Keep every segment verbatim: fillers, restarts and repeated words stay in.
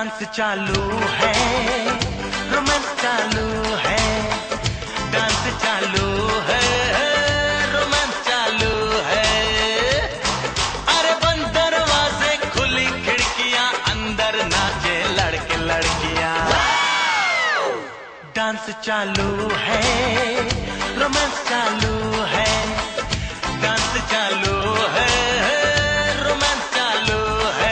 Dance चालू है, romance चालू है, डांस चालू है, रोमांस चालू है। अरे बंद दरवाजे खुली खिड़कियां, अंदर नाचे लड़के लड़कियां। डांस चालू है, रोमांस चालू है, डांस चालू है, रोमांस चालू है।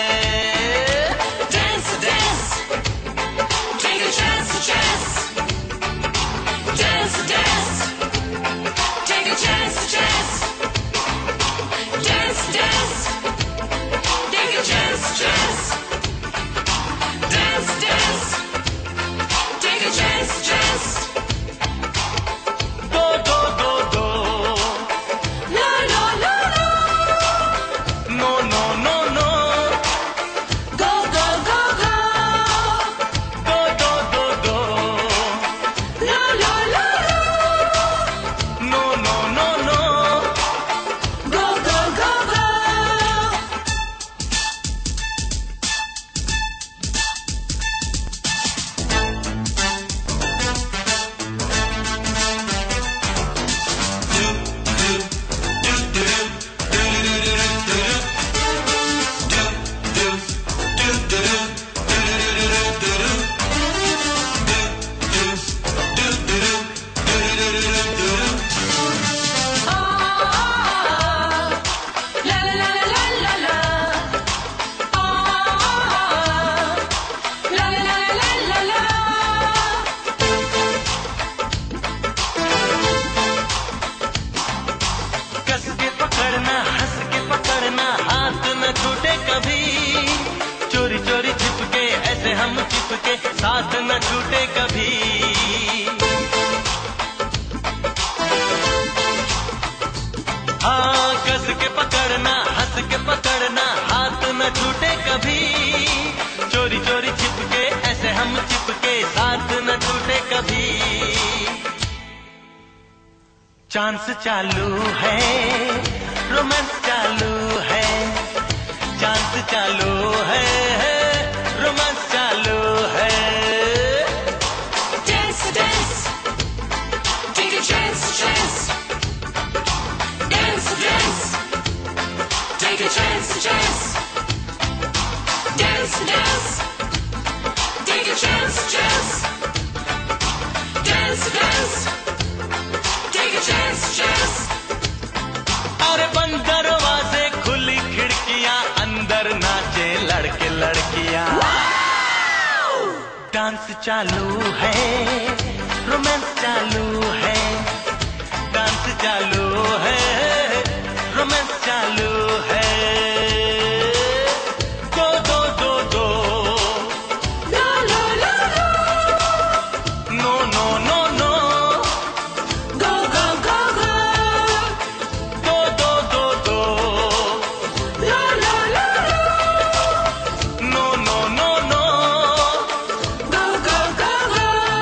Dance, dance, take a chance, chance. Dance, dance, take a chance, chance. Dance, dance, take a chance, chance. Dance, dance, take a chance, chance. दो दो दो दो, No, no, no, no. No no no no, Go, go, go, go. दो दो दो दो, No, no, no, no. No no no no. Go, go, go, go. La la la la la la. Ah, la la la la la la. कस के पकड़ना, हंस के पकड़ना, हाथ न छूटे कभी। चोरी चोरी छिपके ऐसे हम चिपके, साथ न छूटे कभी। हाँ, कस के पकड़ना, हंस के पकड़ना, हाथ न छूटे कभी। चोरी चोरी छिपके ऐसे हम चिपके, साथ न छूटे कभी। चांस चालू है, रोमांस चालू है, चांस चालू है, रोमांस चालू है। Dance, dance, take a chance, chance. Dance, dance, take a chance, chance. Dance, dance, take a chance, chance. Dance, dance, take a chance, chance. अरे बंद दरवाजे खुली खिड़कियां, अंदर नाचे लड़के लड़कियां। डांस चालू है, रोमांस चालू है, डांस चालू है, रोमांस चालू है। दो दो दो दो, No, no, no, no. No no no no, Go, go, go, go. दो दो दो दो, No, no, no, no. No no no no. Go, go, go, go.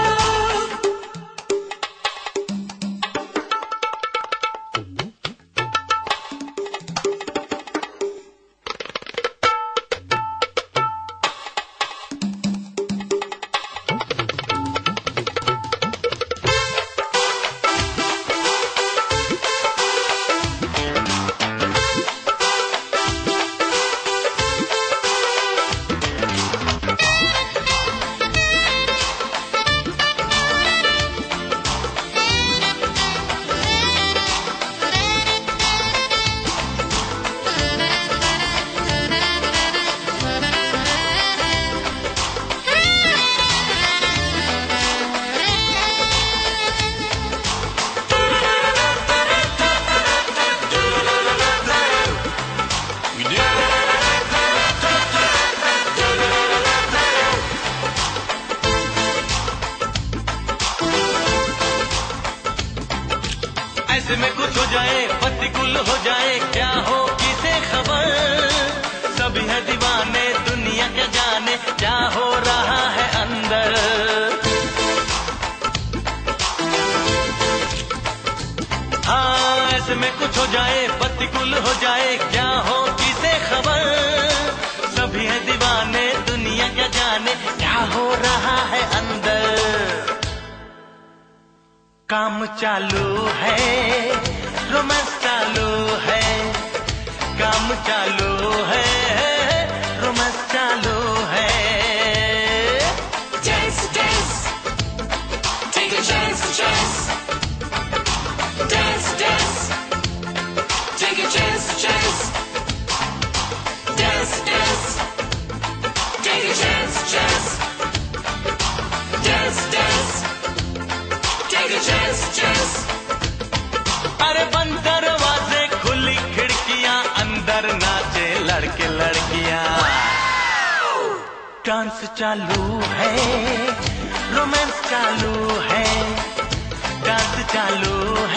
ऐसे में कुछ हो जाए, पत्ती गुल हो जाए, क्या हो किसे खबर। सभी है दीवाने, दुनिया क्या जाने, क्या हो रहा है अंदर। हाँ, ऐसे में कुछ हो जाए, पत्ती गुल हो जाए, क्या हो किसे खबर। सभी है दीवाने, दुनिया क्या जाने। जाने क्या हो रहा है अंदर। काम चालू है, रोमांस चालू है, काम चालू है, रोमांस चालू है। Dance, dance, take a chance, chance. Dance, dance, take a chance, chance. Dance, dance, take a chance, chance. Dance, dance, take a chance, chance. अरे बंद दरवाजे खुली खिड़कियां, अंदर नाचे लड़के लड़कियां। डांस चालू है, रोमांस चालू है, डांस चालू है।